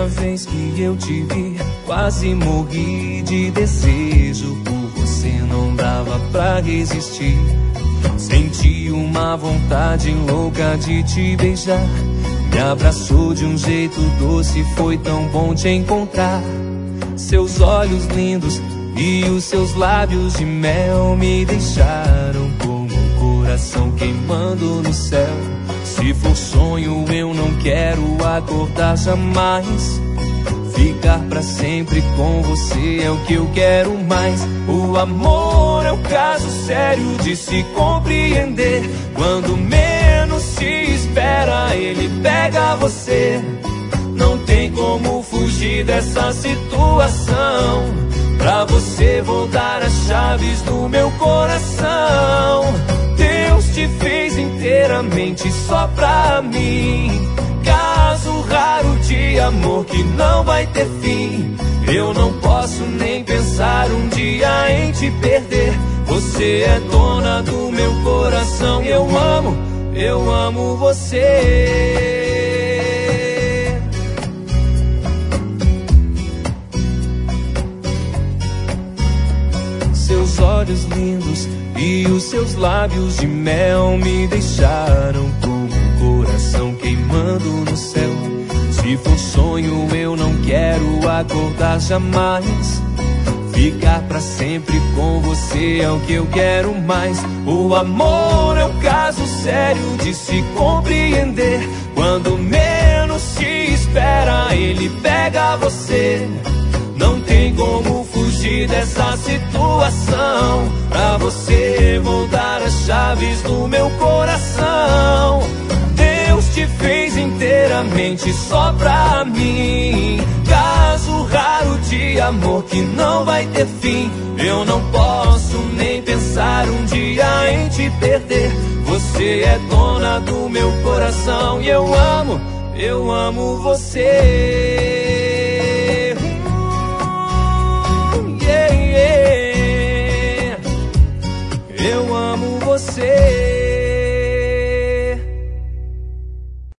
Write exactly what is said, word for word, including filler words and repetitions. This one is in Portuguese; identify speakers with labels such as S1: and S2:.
S1: vez que eu te vi, quase morri de desejo por você, não dava pra resistir. Senti uma vontade louca de te beijar. Me abraçou de um jeito doce, foi tão bom te encontrar. Seus olhos lindos e os seus lábios de mel me deixaram com o coração queimando no céu. Se for sonho eu não quero acordar jamais. Ficar pra sempre com você é o que eu quero mais. O amor é um caso sério de se compreender. Quando menos se espera, ele pega você. Não tem como fugir dessa situação. Pra você voltar as chaves do meu coração. Deus te fez inteiramente só pra mim. Caso raro de amor que não vai ter fim. Eu não posso nem pensar um dia em te perder. Você é dona do meu coração. Eu amo, eu amo você. Seus olhos lindos e os seus lábios de mel me deixaram com o coração queimando no céu. Se for sonho eu não quero acordar jamais. Ficar pra sempre com você é o que eu quero mais. O amor é um caso sério de se compreender. Quando menos se espera, ele pega você. Não tem como fugir dessa situação. Pra você voltar as chaves do meu coração. Deus te fez inteiramente só pra mim. Caso raro de amor que não vai ter fim. Eu não posso nem pensar um dia em te perder. Você é dona do meu coração. E eu amo, eu amo você.